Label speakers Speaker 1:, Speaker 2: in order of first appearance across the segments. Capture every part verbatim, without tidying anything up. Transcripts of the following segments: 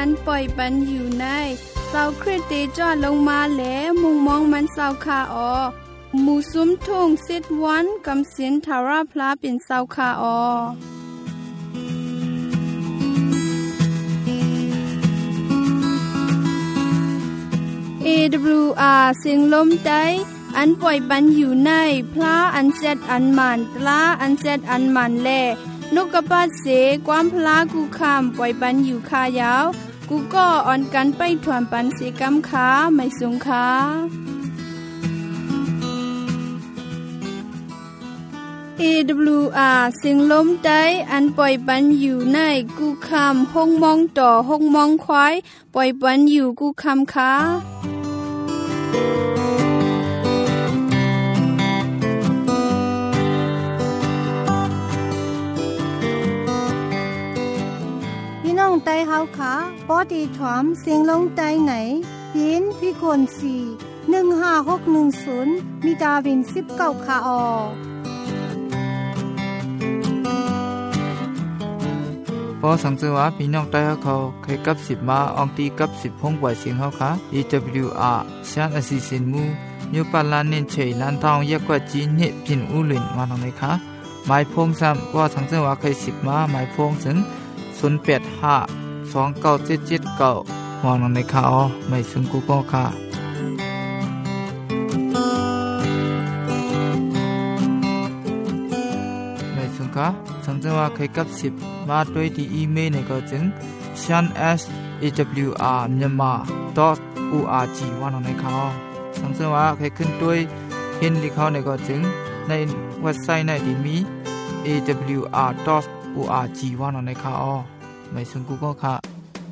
Speaker 1: อันปล่อยปันอยู่ในเศร้าคริสเตจอดลงมาแลมุงมองมันเศร้าคาออหมู่ซุ้มทุ่งสิทวันกำสินทาราพลาเป็นเศร้าคาออเอ ดับเบิลยู อาร์ เสียงลมใจอันปล่อยปันอยู่ในพระอันเซดอันมันตลาอันเซดอันมันแลนกกระปาเสความพลากูคำปล่อยปันอยู่คายาวกูก็อ่อนกันไปถวนปันเสกำขาไม่สงขาเอ ดับเบิลยู อาร์ เสียงลมใจอันปล่อยปันอยู่ในกูคำห้องมองต่อห้องมองควายปล่อยปันอยู่กูคำขา
Speaker 2: น้องไต้เฮาขาปอดีถอมเสียงลงไต้ไหนยินพี่คนสี่ หนึ่งห้าหกหนึ่งศูนย์มีดาวินสิบเก้าขาออ
Speaker 3: พอสังเกตว่าพี่น้องไต้เฮาเขาเคยกับสิบมาอองตีกับสิบพงปล่อยเสียงเฮาค่ะ อี ดับเบิลยู อาร์ ชานอสิสินมูยูปาลานเน้นเฉยลานทองยกว่าจีนเนพินอูหลินมาทางไหนคะหมายพงซ้ำว่าสังเกตว่าเคยสิบมาหมายพงถึงศูนย์ แปด ห้า สอง เก้า เจ็ด เจ็ด เก้ามองลงในข่าวไม่ซึ่งกูก็ค่ะไม่ซึ่งค่ะสังเกตว่าเคยกับสิบมาด้วยที่อีเมลในก็จึง ชาน เอส เอ ดับเบิลยู อาร์ myanmar ดอท โอ อาร์ จี ว่าลงในข่าวสังเกตว่าเคยขึ้นด้วยเห็นที่เขาในก็จึงในเว็บไซต์ในที่มี เอ ดับเบิลยู อาร์ ดอท โอ อาร์ จี ว่าลงในข่าวไม่ซึ่งกูก็ค่ะ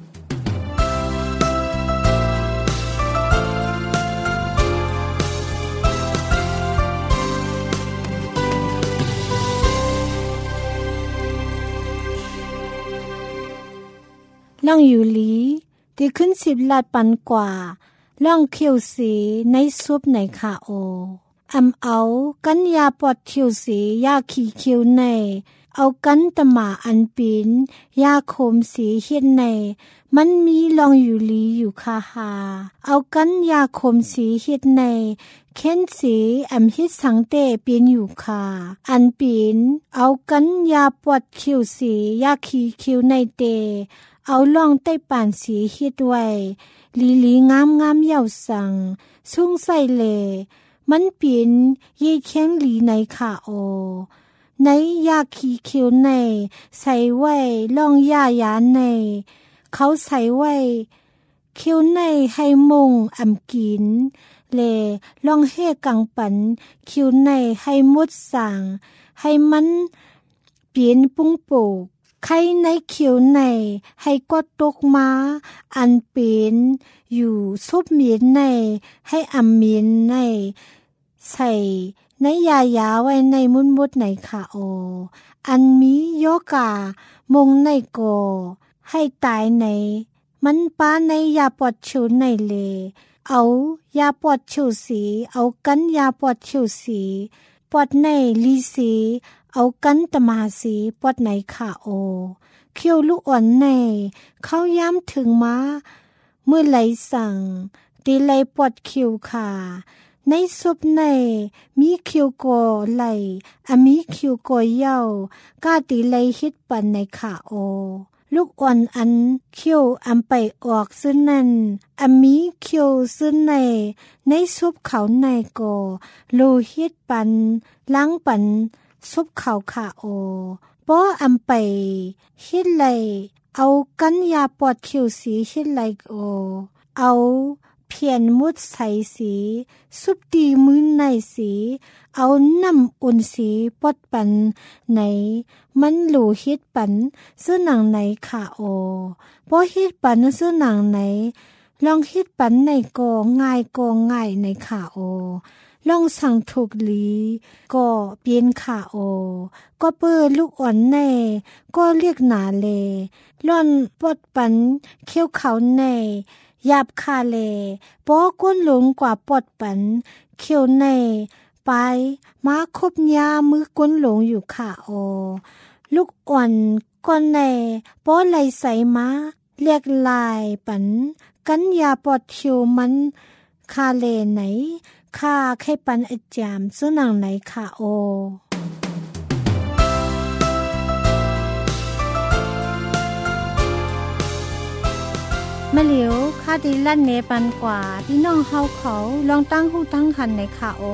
Speaker 2: ล่องอยู่หลีที่ขึ้นสิบลาดปันกว่าล่องเขียวสีในซุปในขาโออำเอากันยาปอดเขียวสียาขีเขียวในเอากันตะหมาอันปีนยาโคมสีเฮ็ดในมันมีลองอยู่ลีอยู่คาหาเอากันยาโคมสีเฮ็ดในเค้นสีอำเฮ็ดสังเตเปียนอยู่คาอันปีนเอากันยาปอดเขียวสียาขีเขียวในเตเอาล่องใต้ป่านสีเฮ็ดไว้ลีลีงามงามเยาวสังสุ่งใส่เลมันเปลี่ยนเย่แข้งลีในขาโอในยาขีเขียวในใส่ไว้ล่องยายาในเขาใส่ไว้เขียวในให้มุงอำกินเลล่องเฮกังปันเขียวในให้มดสั่งให้มันเปลี่ยนปุ้งโปกไข่ในเขียวในให้กดตกมาอันเป็นอยู่ซุบเมียนในให้อำเมียนในใส่ในยายาไว้ในมุนมุดในขาโออันมีโยกามงในโกให้ตายในมันป้าในยาปอดชิวในเลเอายาปอดชิวสีเอากันยาปอดชิวสีปอดในลีสีเอากันตะมาสีปอดในขาโอเคียวลูกอ่อนในเข้าย้ำถึงมาเมื่อไหลสั่งตีไหลปอดคิวขาในซุปในมีคิวโกไหลอมีคิวโกเย้ากาตีไหลฮิตปันในขาโอลูกอ่อนอันคิวอำไปออกซึ่งนั่นอมีคิวซึ่งในในซุปเขาในโกโลฮิตปันล้างปันซุปเขาขาโอป้ออำไปฮิตไหลเอากันยาปอดคิวสีฮิตไหลโอเอาเพียนมุดใสสีซุปตีมือในสีเอาน้ำอุ่นสีปดปันไหนมันหลูฮิตปันซื้อหนังไหนขาโอพอฮิตปันซื้อหนังไหนลองฮิตปันในกอง่ายกอง่ายในขาโอลองสั่งถูกหลีก็เปลี่ยนขาโอก็เปิดลูกอ่อนในก็เรียกหนาเลล่อนปดปันเขี้ยวเขาในหยาบคาเลป้อก้นหลงกว่าปดปันเขียวในไปมาคบยามือก้นหลงอยู่ค่ะโอลูกอ่อนก้อนในป้อไหลใสมาเรียกลายปันกันยาปอดทิวมันคาเลไหนคาไข่ปันอจามสุนังไหนคาโอมะเหลียวคาดีลั่นเนปันกว่าพี่น้องเฮาเขาลองตั้งหูตั้งคันในคาโอ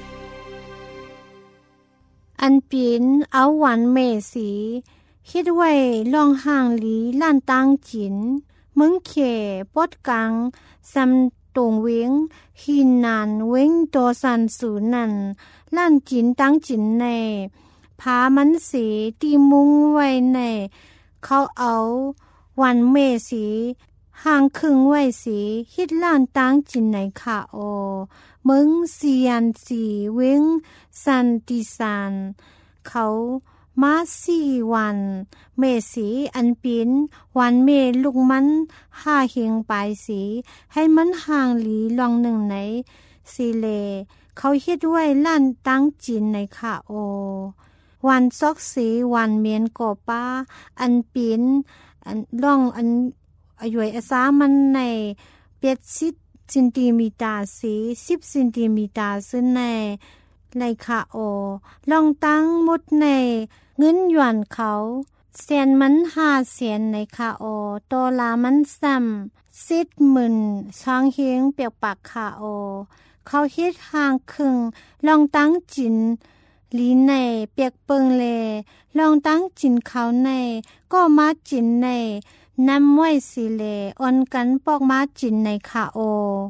Speaker 2: อันปีนเอาหวานเมสีคิดไว้ลองห่างหลีล้านตังจินมึงเขปอดกังซำตรงเวงหินนานเวงโตสันสูนันล้านจินตังจินในพามันสีตีมุงไว้ในเขาเอาหวานเมสีห่างครึ่งไว้สีฮิดล้านตังจินในค่ะโอมึงเสียนสีเวงสันติสานเขามาสี่วันเมสีอันปีนวันเมลูกมันห้าเหียงปลายสีให้มันห่างหลีลองหนึ่งในสีเลเขาเฮ็ดไว้ล้านตั้งจีนในค่ะโอวันซอกสีวันเมียนก่อป้าอันปีนอันล่องอันอายุอาสามันในเปียดสิบเซนติเมตรสีสิบเซนติเมตรซึ่งในในค่ะโอลองตั้งมุดในเงินหยวนเขาเสียนมันห้าเสียนในค่ะโอโตลามันซ้ำสิบหมื่นช้างเฮียงเปียกปากค่ะโอเขาเฮ็ดห่างครึ่งลองตั้งจินลีในเปียกเปิงเลลองตั้งจินเขาในก็มาจินในนำไว้สิเลอ่อนกันปอกมาจินในค่ะโอ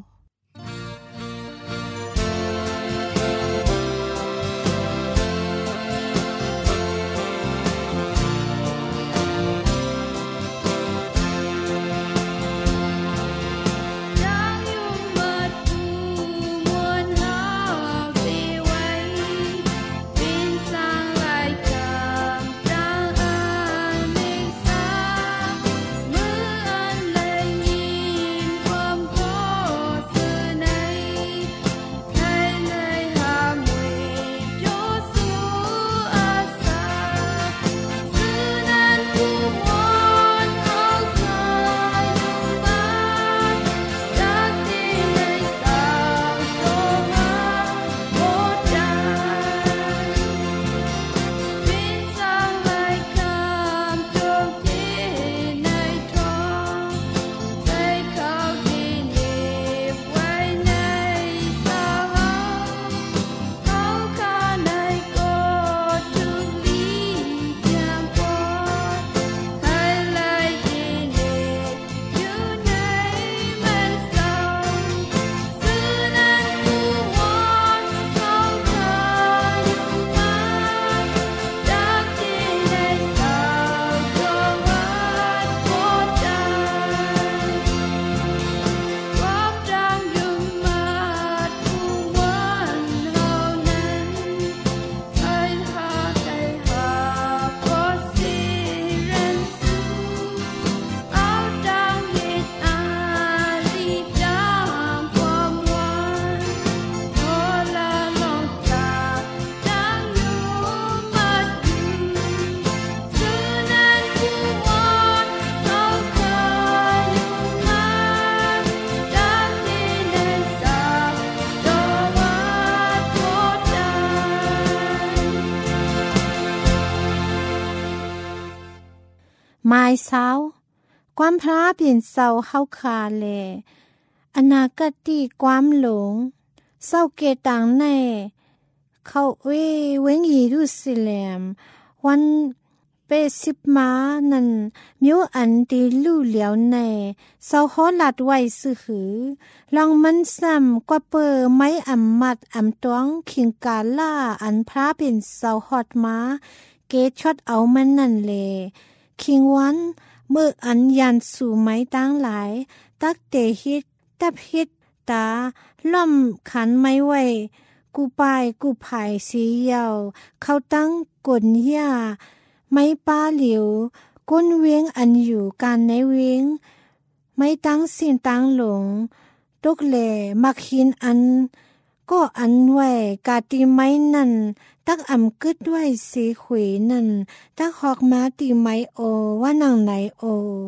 Speaker 2: ไม้เศร้าความพระเปลี่ยนเศร้าเข้าคาแลอนาคติความหลงเศร้าเกตังในเขาเวเวงยีรุสเลมวันเปสิบมานั่นมิวอันตีลู่เหลียวในเศร้าฮอลัดไว้ซื้อหือลองมันซ้ำกว่าเปอไม้อำมัดอำตวงขิงกาล่าอันพระเป็นเศร้าฮอดมาเกชดเอามันนั่นเลคิงวันเมื่ออันยันสู่ไม้ตั้งหลายตักเตฮิตตับฮิตตาล่อมขันไม้ไว้กูปายกูภายสีเยาเขาตั้งกลหญ้าไม้ป้าเหลียวก้นเวียงอันอยู่การในเวียงไม้ตั้งสินตั้งหลงตกแหล่มักหินอันก็อันไว้กาตีไม้นั่นตักอ่ำกึดด้วยสีขุยนั่นตักหอกม้าตีไม้โอว่านังไหนโอ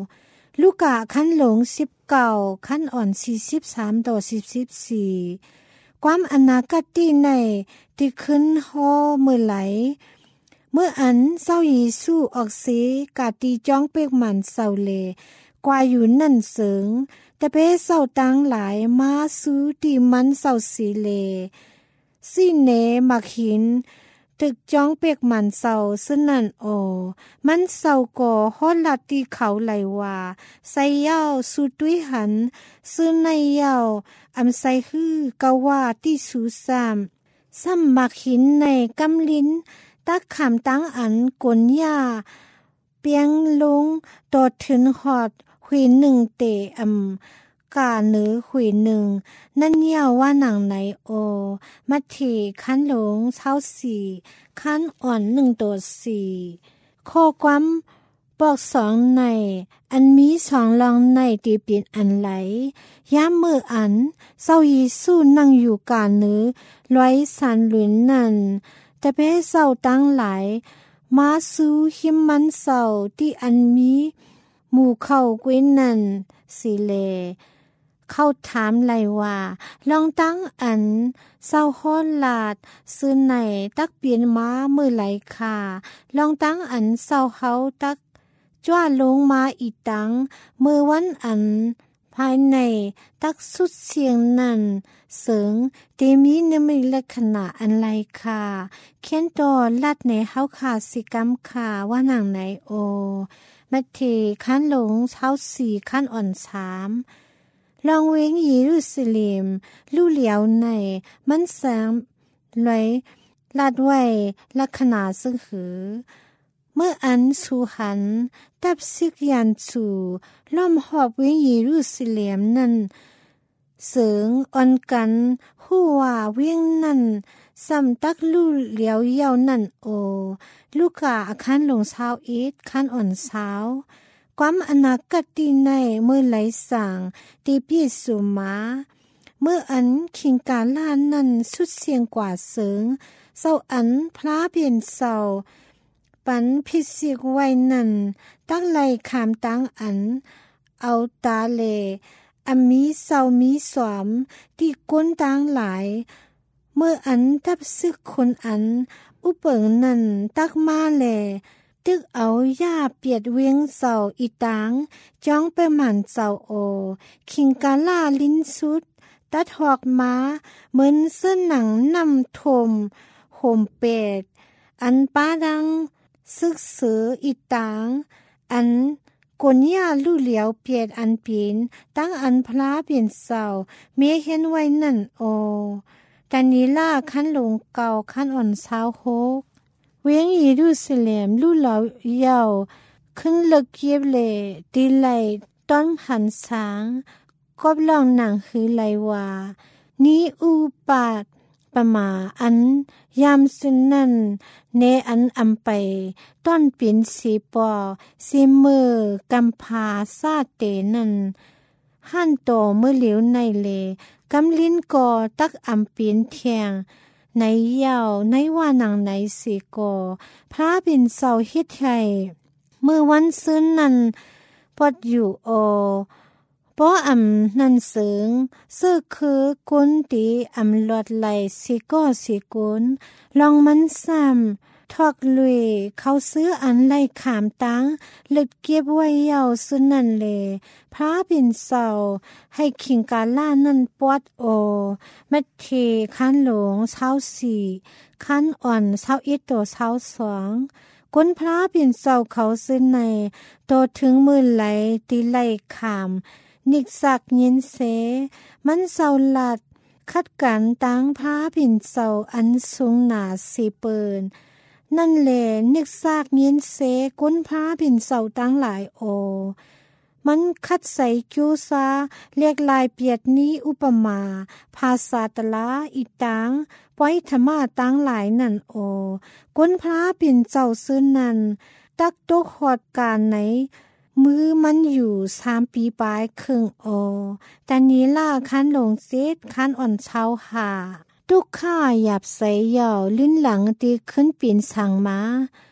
Speaker 2: ลูกะขั้นหลงสิบเก้าขั้นอ่อนสี่สิบสามต่อสิบสิบสี่ความอนาคตที่ในที่ขึ้นฮอเมื่อไหลเมื่ออันเศร้าเยซูออกเสกาตีจ้องเปกมันเศร้าเลกว่าอยู่นั่นเสิงแต่เป้เศร้าตังหลายมาสู้ที่มันเศร้าสีเลสิเนมักหินตึกจ้องเปกมันเศร้าซึ่งนั่นโอมันเศร้าก่อฮอดลัดที่เขาไหลว่าใส่เย้าสู่ตุ้ยหันซึ่งในเย้าอำใส่ฮื้อกะว่าที่สู่ซ้ำซ้ำมักหินในกำลิ้นตักขามตั้งอันกลยาเปียงลงตอดถึงหอดหุยหนึ่งเตอำกาเนื้อหุยหนึ่งนั่นยาวว่าหนังไหนโอมัทธิขั้นหลงเช้าสี่ขั้นอ่อนหนึ่งตัวสี่ข้อความบอกสองในอันมีสองลองในตีเปลี่ยนอันไหลย้ำมืออันเศร้าเยซูนั่งอยู่กาเนื้อลอยสันหลุนนั่นแต่เป้เศร้าตั้งหลายมาสู้หิมมันเศร้าที่อันมีหมู่เข้าเกวนนั่นสิเลเข้าถามไหลว่าลองตั้งอันเศร้าฮ้อนลาดซื้อไหนตักเปลี่ยนม้ามือไหลค่ะลองตั้งอันเศร้าเฮาตักจ้าลงมาอีตังเมื่อวันอันภายในตักสุดเสียงนั่นเสิงเตมีเนมิลักษณะอันไรค่ะเขียนต่อลัดในเฮาขาสิกรรมค่ะว่าหนังไหนโอมัทธิขั้นหลงเช้าสี่ขั้นอ่อนสามลองเวงเยรูซาเล็มลู่เหลียวในมันแสงลอยลาดไว้ลักษณะซึ่งหือเมื่ออันสูหันตับซึกยันสู่ล้อมหอบเวงเยรูซาเล็มนั่นเสริงอ่อนกันหู้ว่าเวียงนั่นซ้ำตักลู่เหลียวเย้านั่นโอลูกาอาคารหลงเช้าอีดคันอ่อนเช้าความอนาคตที่ในเมื่อไหลสั่งตีปีสุมาเมื่ออันคิงกาลานนั่นสุดเสียงกว่าเสิงเศร้าอันพระเพียนเศร้าปันพิสิกไว้นั่นตักไหลขามตั้งอันเอาตาเลอันมีเศร้ามีสวมที่ก้นต่างหลายเมื่ออันทับซึกคนอันอุเปิงนั่นตักมาแลตึกเอาย่าเปียดเวียงเศร้าอีตางจ้องไปหมันเศร้าโอคิงกาล่าลิ้นสุดตัดหอกม้าเหมือนเส้นหนังนำทมห่มเป็ดอันป้าดังซึกเสืออีตางอันกนย่าลู่เหลียวเปียดอันปีนตั้งอันพลาเปลี่ยนเศร้าเมียเห็นไว้นั่นโอแต่นี้ล่าขั้นหลงเก่าขั้นอ่อนเช้าโฮกเวียงเยรูซาเล็มลู่เหลาเยาวขึ้นเลิกเย็บเลดีไหลต้นหันสางกบลองหนังหือไหลว่านี้อุปาทปมาอันยามสุนนันเนอันอำไปต้นปิ่นสีปอสีมือกำพาซาเตนันหั่นโตเมื่อเหลียวในเลกำลิ้นกอตักอำปิ่นเทียงในเย้าในว่านังในสีกอพระบินเศร้าเฮ็ดไทยเมื่อวันซื้นนั้นปอดอยู่โอป้ออำนันเสิงเสื้อคือกุนตีอำลอดไหลสิก้อสิกุนลองมันซ้ำทอกลุยเขาซื้ออันไล่ขามตังหลึดเก็บไว้เยาวสุนันเลพระบินเศร้าให้คิงกาล่านั่นปวดโอมัทธิขั้นหลงเช้าสี่ขั้นอ่อนเช้าอีโตเช้าสองก้นพระบินเศร้าเขาซื้อในโตถึงมือไหลตีไล่ขามนิกสักยินเสมันเศร้าหลัดคัดกันตั้งพระบินเศร้าอันสูงหนาสีเปินนั่นแหละนึกซากยินเสก้นพระบินเศร้าตั้งหลายโอมันคัดใส่จูซาเรียกลายเปียดนี้อุปมาภาษาตลาอีตังปล่อยธรรมะตั้งหลายนั่นโอก้นพระบินเจ้าซื้อนั่นตักตกหอดการไหนมือมันอยู่สามปีปลายครึ่งโอแต่นี้ล่าคันหลงเซตคันอ่อนเช้าหาทุกข้าหยับใส่เหย่าลิ้นหลังตีขึ้นปีนสั่งมา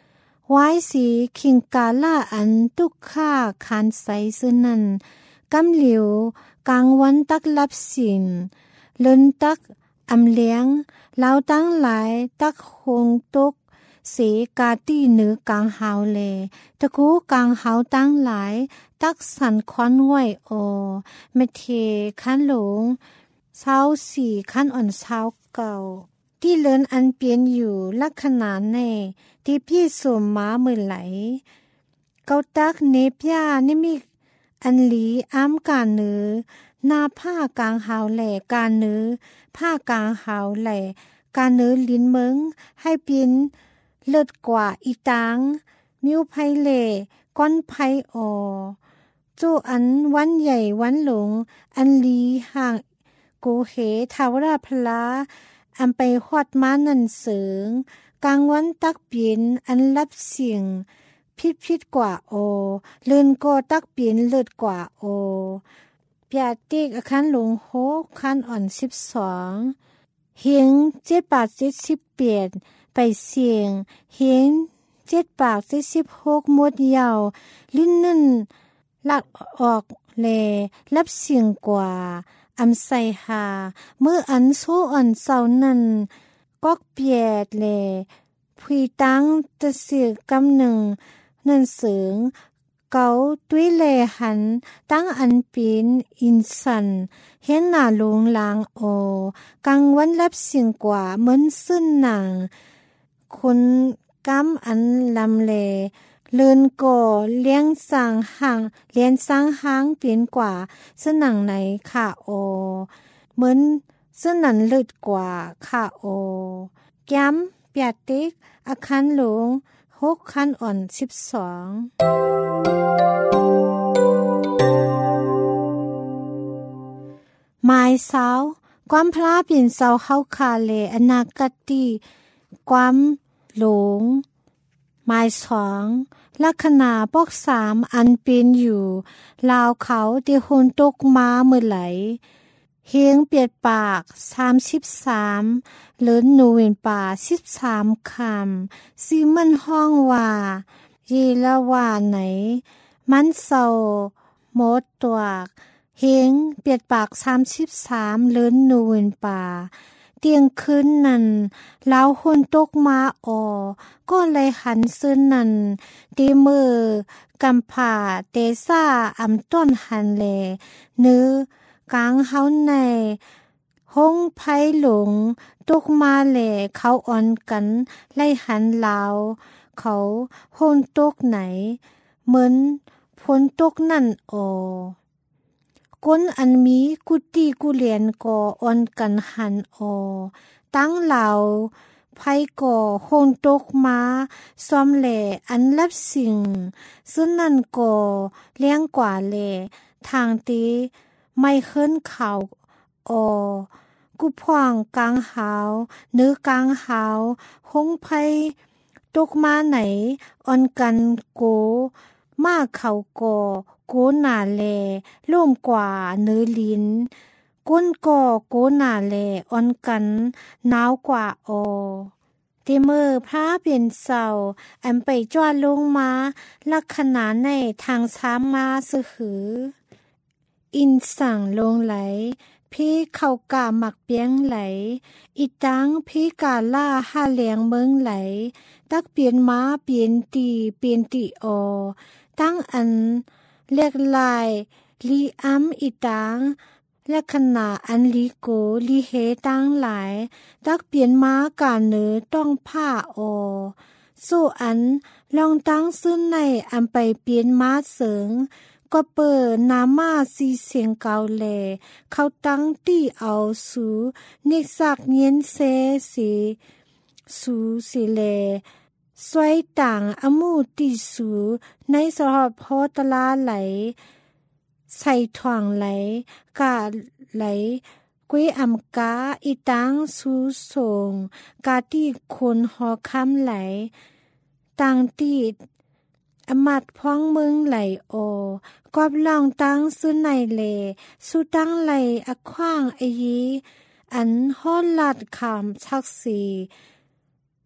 Speaker 2: ไว้สีคิงกาล่าอันตุกข้าคานใสซึ่งนั้นกำเหลียวกลางวันตักรับสินเลินตักอำเลี้ยงลาวตั้งหลายตักคงตุกเสกาตี้เหนือกลางหาวเลตะกูกลางหาวตั้งหลายตักสันควันไหวโอเมเทคันหลงเช้าสี่คันอ่อนเช้าเก่าที่เลินอันเปลี่ยนอยู่ลักษณะแน่ที่พี่สวมม้ามือไหลเกาตักเนปยานี่มีอันหลีอ้ามกาเนือหน้าผ้ากลางหาวแหล่กาเนือผ้ากลางหาวแหล่กาเนือลิ้นเมืองให้เปลี่ยนเลิศกว่าอีตางมิวไพเล่ก้อนไพออจูอันวันใหญ่วันหลงอันลีห่างกูเหทาวราพลาอันไปฮอดม้านันเสิงกลางวันตักเปลี่ยนอันรับเสียงพิดพิดกว่าโอเลื่อนก็ตักเปลี่ยนเลิศกว่าโอเปียติกอาคารหลงโฮคันอ่อนสิบสองเฮียงเจ็ดบาทเจ็ดสิบเปียดไปเสียงเฮียงเจ็ดปากเจ็ดสิบหกหมดยาวลิ้นนั่นลักออกแลรับเสียงกว่าอำใส่หาเมื่ออันโซอ่อนเศร้านั้นก็เปียดแลพุยตั้งตะเสือกำหนึ่งนั่นเสืองเกาตุ้ยแลหันตั้งอันปีนอินสันเห็นหน้าลงลางโอกลางวันรับเสียงกว่าเหมือนซึ่นหนังคนกำอันลำเลเลินก่อเลี้ยงสร้างหางเลี้ยงสร้างหางเปลี่ยนกว่าสนังไหนค่ะโอเหมือนสนันเลิศกว่าค่ะโอแก้มเปียติกอาคารหลงหกคันอ่อนสิบสองหมายสาวความพลาเปลี่ยนเสาเฮาคาเลอนาคติความหลงหมายสองลักษณะปอกสามอันเป็นอยู่ลาวเขาที่โหนตกมาเมื่อไหลเฮียงเปียดปากสามสิบสามเลินหนูเวนป่าสิบสามคำซีมันห้องว่าเยละว่าไหนมันเศร้าหมดตัวเฮียงเปียดปากสามสิบสามเลินหนูเวนป่าเตียงคืนนั้นลาวโหนตกมาออก็เลยหันซื้อนั้นตีมือกำผ่าเตซ่าอำต้นหันแลเนื้อกลางเฮาในห้องไผ่หลงตกมาแหล่เขาอ่อนกันไล่หันลาวเขาโหนตกไหนเหมือนฝนตกนั่นออก้นอันมีกุฏิกุเลียนก่ออ่อนกันหันออตั้งเหล่าไผก่อโหนตกมาซ้อมแหล่อันรับสิ่งซึ่งนั่นก่อเลี้ยงกว่าแหล่ทางตีไม่เคินเขาออกุพวางกลางหาวเนื้อกลางหาวหงไผตกมาไหนอ่อนกันโกมาเขาก่อโกหนาแลล่มกว่าเนื้อลิ้นก้นก่อโกหนาแลอ่อนกันหนาวกว่าออเตเมอพระเป็นเสาอันไปจอดลงมาลักษณะในทางช้ามาสหืออินสั่งลงไหลพี่เข้ากาหมักเปียงไหลอีตังพี่กาล่าห้าเลียงเมืองไหลตักเปลี่ยนม้าเปลี่ยนตีเปลี่ยนตีออตั้งอันเรียกลายลีอัมอีตังและขณะอันลีโกลีเฮตั้งหลายตักเปลี่ยนม้ากาเนือต้องผ้าออสู้อันลองตั้งซึ่งในอันไปเปลี่ยนม้าเสริงก็เปิดนามาซีเสียงเกาแลเขาตั้งตี้เอาสูนิสักเย็นเซสีสูสิเลสวยต่างอมูติสูในสหพอตลาไหลใส่ถ่วงไหลกาไหลกวยอำกาอีตังสูส่งกาที่คนหอคำไหลต่างตีอมัดพ้องเมืองไหลโอกอบลองตั้งซื้อในเลสู้ตั้งไหลอขว้างไอยีอันฮ้อนลัดคำชักสี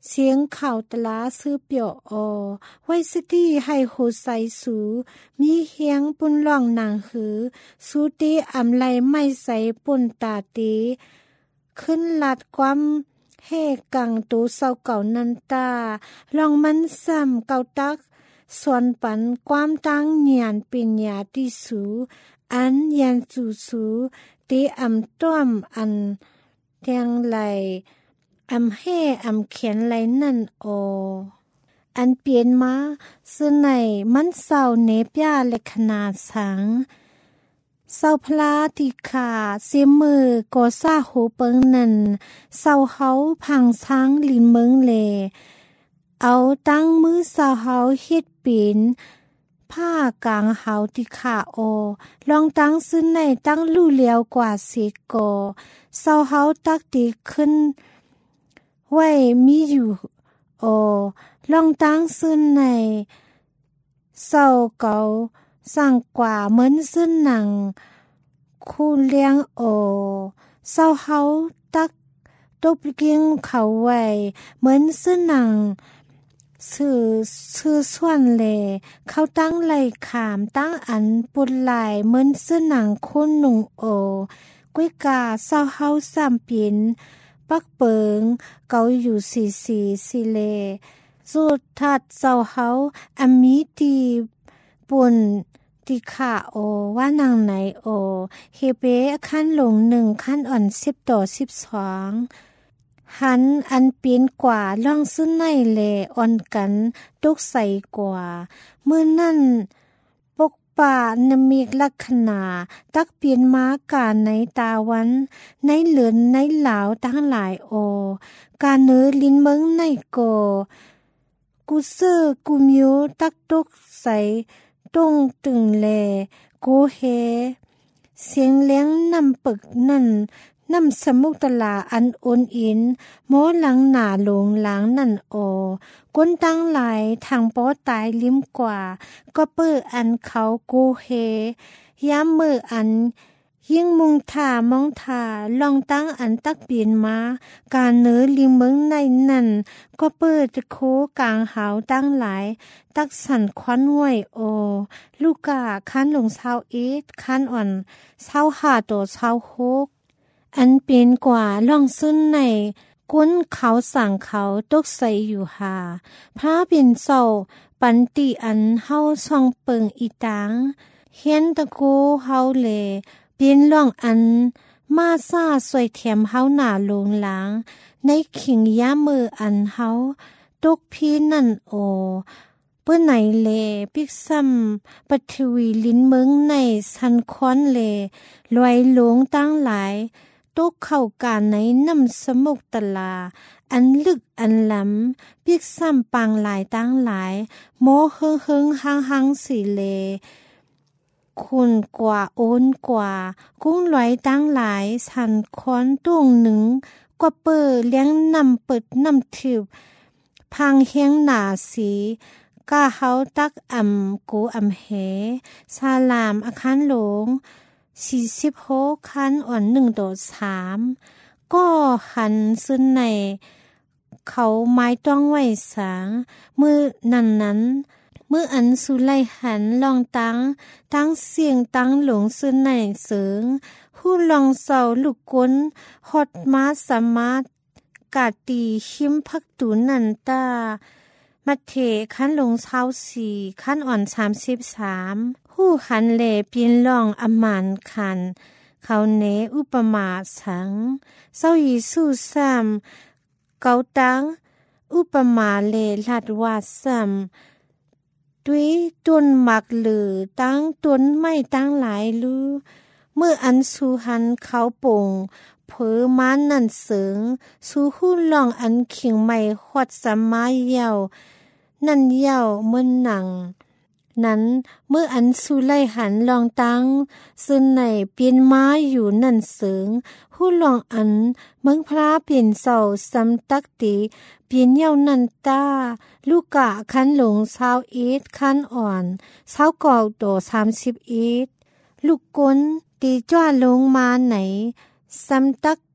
Speaker 2: เสียงข่าวตลาซื้อเปียวออไว้สตี้ให้โหไซสูมีเฮียงปุ่นล่องนางหือสูตีอำไลไม่ใส่ปุ่นตาตีขึ้นลัดความเฮกังตูเศร้าเก่านันตาลองมันซ้ำเก่าตักส่วนปันความตั้งเนียนปิญญาที่สูอันยันสูสูตีอำต้อมอันแทงไหลอำเฮอำเขียนไหลนั่นโออันเปลี่ยนมาซึ่งในมันเศร้าเนปยาเล็กขนาดสังเศร้าพลาติขาเสียมือก็ซาหูเปิงนั่นเศร้าเฮาพังช้างลินเมืองเลเอาตั้งมือเศร้าเฮาเฮ็ดปีนผ้ากลางเฮาติขาโอลองตั้งซึ่งในตั้งลู่เลียวกว่าสิโกเศร้าเฮาตักตีขึ้นไว้มีอยู่โอลองตั้งซึ่งในเศร้าเก่าสั่งกว่าเหมือนซึ่งหนังคู่เลี้ยงโอเศร้าเฮาตักตบเกียงเขาไว้เหมือนซึ่งหนังสื่อชื่อส่วนเลเขาตั้งไหลขามตั้งอันปุดไหลเหมือนซึ่งหนังคุณหนุ่งโอก้วยกาเศร้าเฮาสามปินปักเปิงเกาอยู่สีสีสิเลสุดทัดเศร้าเฮาอมิตีปุ่นติขาโอว่านางไหนโอเฮเบขั้นลงหนึ่งขั้นอ่อนสิบต่อสิบสองหันอันปีนกว่าล่องซึ่งในเลอ่อนกันตุกใสกว่าเมื่อนั่นปกป่านมีลักษณะตักเปลี่ยนม้ากาในตาวันในเหลือนในเหลาตั้งหลายโอการเนื้อลิ้นเมืองในโกกูเซอร์กูมิวตักตุกใสตรงตึงแลโกเฮเสียงเลี้ยงนำปึกนั่นนำสมุกตลาอันโอนอินโมหลังหนาหลงหลังนั่นโอก้นตั้งหลายทางป้อตายลิ้มกว่าก็เปื้ออันเขาโกเฮย้ำมืออันยิ่งมุงท่ามองท่าลองตั้งอันตักเปลี่ยนมาการเนื้อลิงเมืองในนั่นก็เปิดจะโคกลางหาวตั้งหลายตักสั่นควันห้วยโอลูกกาคันลงเศร้าเอ็ดคันอ่อนเศร้าหาตัวเศร้าโคกอันเป็นกว่าล่องซุ่นในก้นเขาสั่งเขาตกใสอยู่หาพระเป็นเศร้าปันติอันเฮาช่องเปิงอีตังเฮียนตะโกเฮาเลเปลี่ยนล่องอันมาซาสวยเทียมเฮาหน้าลงหลังในขิงย้ามืออันเฮาตกพีนั่นโอเปิ้นไหนเลปิกซ้ำปัทวีลิ้นเมืองในสันคอนเลลอยหลงตั้งหลายตกเข้าการในน้ำสมุกตลาอันลึกอันล้ำปิกซ้ำปางหลายตั้งหลายโมเฮิงเฮิงหังหังสีเลคุณกว่าโอนกว่ากุ้งลอยตั้งหลายสันคอนตุ้งหนึ่งกว่าเปิดเลี้ยงนำเปิดนำถิบพังเฮียงหนาสีก้าเฮาตักอ่ำกูอ่ำเฮซาลามอาคารหลงสี่สิบหกคันอ่อนหนึ่งโดดสามก็หันซึ่งในเขาไม้ต้องไว้สางมือนั้นนั้นเมื่ออันสุไลหันลองตั้งตั้งเสียงตั้งหลงซึ่งในเสิงผู้ลองเศร้าลูกก้นฮอดมาสามารถกาตีชิมพักตูนันตามัดเถขั้นลงเช้าสี่ขั้นอ่อนสามสิบสามผู้ขันเลเปลี่ยนล่องอมานขันเขาเนอุปมาสังเศร้ายีสู้ซ้ำเกาตังอุปมาเลลัดวาซ้ำด้วยต้นหมักหรือตั้งต้นไม่ตั้งหลายลือเมื่ออันสูหันเขาป่งเผอม้านนั่นเสิงสู่หู้ลองอันเขียงไม่ขวดสมาเยานั่นเยาเมื่อหนังนั้นเมื่ออันสูไลหันลองตั้งซึ่งในเปลี่ยนม้าอยู่นั่นเสิงหู้ลองอันเมืองพระเปลี่ยนเสาซ้ำตักตีเปลี่ยนเยานันตาลูกกะคันหลงเศร้าเอ็ดคันอ่อนเศร้ากอกโตสามสิบเอ็ดลูกก้นตีจ้าลงมาไหนซ้ำตักต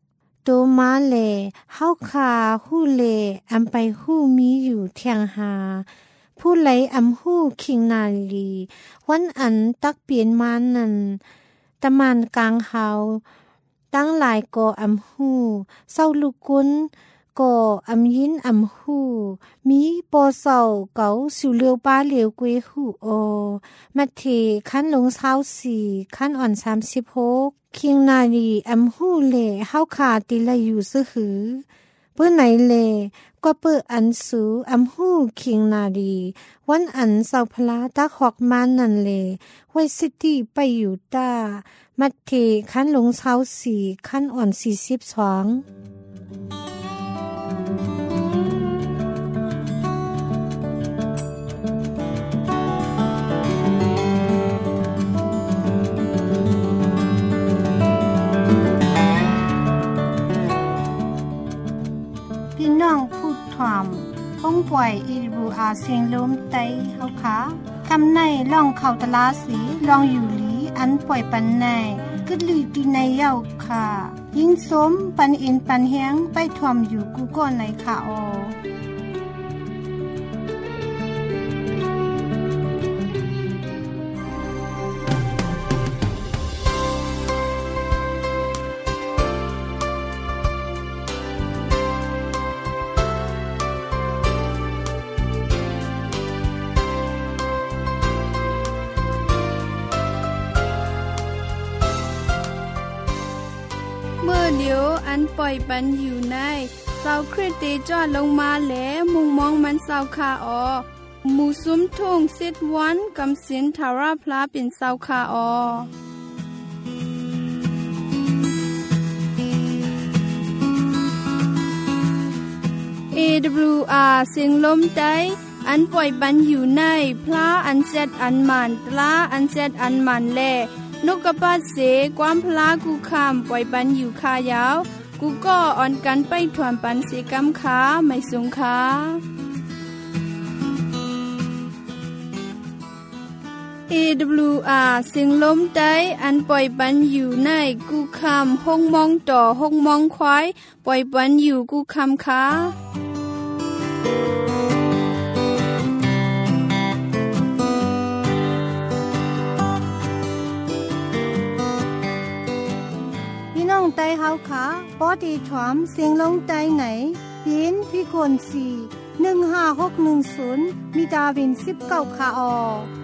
Speaker 2: ตมาเลเฮาคาฮู้เลอำไปฮู้มีอยู่เทียงหาผู้ไหลอำฮู้คิงนาลีวันอันตักเปลี่ยนมานั่นตะมานกลางเฮาตั้งหลายก่ออำฮู้เศร้าลูกกุนก่ออำยินอำฮู้มีปอเศร้าเก๋าสิวเลียวป้าเหลียวกวยฮู้โอมัทเทคันลงเศร้าสี่คันอ่อนสามสิบหกคิงนาลีอำฮู้เลเฮาขาติละอยู่ซื่อหือเปื้อไหนเลก็เปื้ออันสูอำฮู้คิงนาลีวันอันเศร้าพลาตักหอกมานั่นเลไว้สิตี้ไปอยู่ต้ามัทเทคันลงเศร้าสี่คันอ่อนสี่สิบสองน้องพูดความพงป่วยอีรูอาเสียงลมไตเฮาขาคำในล่องเข้าตลาสีลองอยู่หลีอันป่วยปันในกึดลือตีในเย้าค่ะยิ่งสมปันอินปันเฮียงไปท่วมอยู่กูก็ในค่ะออ
Speaker 1: เดี๋ยวอันปล่อยปันอยู่ในเสาคริสเตจอดลงมาแล้วมุงมองมันเสาคาออหมูซุ้มทุ่งสิดวันกำสินทาราพลาเป็นเสาคาออ เอ ดับเบิลยู อาร์ เสียงลมไต้อันปล่อยปันอยู่ในพลาอันเซดอันมันตลาอันเซดอันมันแลนกกระปัดเสความพลากูคำปล่อยปันอยู่คายาวกูก็อ่อนกันไปถวนปันเสกำขาไม่สงขา เอ ดับเบิลยู อาร์ เสียงลมไต้อันปล่อยปันอยู่ในกูคำห้องมองต่อห้องมองควายปล่อยปันอยู่กูคำขา
Speaker 2: ไต้เฮาขาปอดีถวมเสียงลงไต้ไหนปีนพี่คนสี่หนึ่งห้าหกหนึ่งศูนย์มีดาวินสิบเก้าคาออ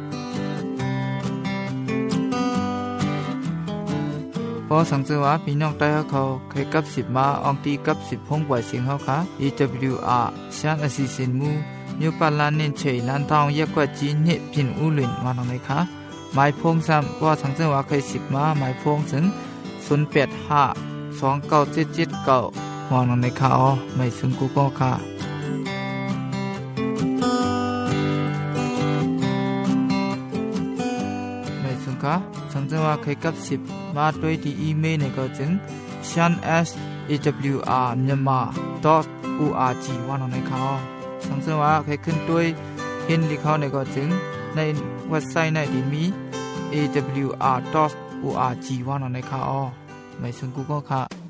Speaker 3: พอสังเกตว่าพี่น้องไต้เขาเคยกับสิบมาอองตีกับสิบพงปล่อยเสียงเขาค่ะ อี ดับเบิลยู อาร์ ชานอสิสินมูนิวปาลานเน้นเฉยลันทองแยกกว่าจีนเนี่ยพินอุลินมาตรงไหนคะหมายพงซ้ำพอสังเกตว่าเคยสิบมาหมายพงถึงศูนย์แปดห้าสองเก้าเจ็ดเจ็ดเก้าหอนังในข่าวไม่ซึ่งกูก็ค่ะไม่ซึ่งค่ะสังเกตว่าเคยกับสิบมาด้วยที่อีเมลในก็จึง shan s a w r myanmar dot org ว่านังในข่าวสังเกตว่าเคยขึ้นด้วยเห็นที่เขาในก็จึงในเว็บไซต์ในที่มี เอ ดับเบิลยู อาร์ ดอท org ว่านังในข่าวไม่ซึ่งกูก็ค่ะ